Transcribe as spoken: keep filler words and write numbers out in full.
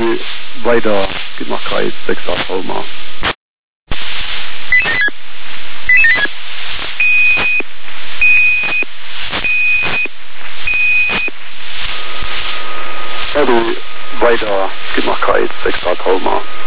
Eddie, weiter, geht nach Kreis, sechs acht Halma. Eddie, weiter, geht nach Kreis, sechs acht Halma.